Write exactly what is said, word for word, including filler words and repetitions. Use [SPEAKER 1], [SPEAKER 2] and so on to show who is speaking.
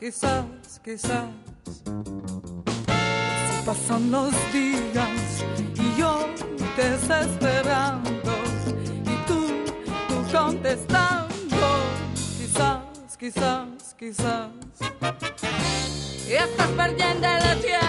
[SPEAKER 1] quizás, quizás. Si pasan los días y yo desesperando y tú, tú contestando, quizás, quizás, quizás. Y estás perdiendo el tiempo.